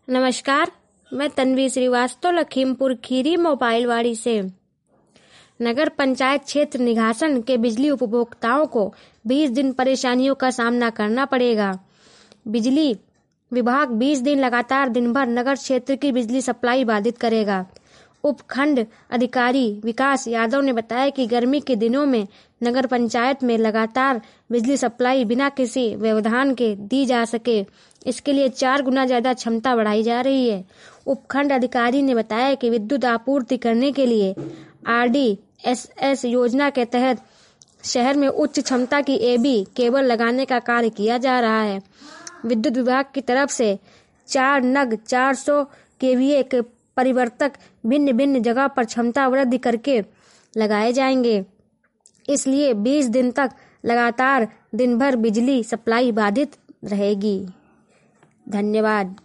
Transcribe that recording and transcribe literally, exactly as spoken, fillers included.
नमस्कार, मैं तन्वी श्रीवास्तव लखीमपुर खीरी मोबाइलवाड़ी से। नगर पंचायत क्षेत्र निघासन के बिजली उपभोक्ताओं को बीस दिन परेशानियों का सामना करना पड़ेगा। बिजली विभाग बीस दिन लगातार दिन भर नगर क्षेत्र की बिजली सप्लाई बाधित करेगा। उपखंड अधिकारी विकास यादव ने बताया कि गर्मी के दिनों में नगर पंचायत में लगातार बिजली सप्लाई बिना किसी व्यवधान के दी जा सके, इसके लिए चार गुना ज्यादा क्षमता बढ़ाई जा रही है। उपखंड अधिकारी ने बताया कि विद्युत आपूर्ति करने के लिए आर डी एस एस योजना के तहत शहर में उच्च क्षमता की ए बी केबल लगाने का कार्य किया जा रहा है। विद्युत विभाग की तरफ से चार नग चार सौ के वी ए के परिवर्तक भिन्न भिन्न जगह पर क्षमता वृद्धि करके लगाए जाएंगे। इसलिए बीस दिन तक लगातार दिन भर बिजली सप्लाई बाधित रहेगी। धन्यवाद।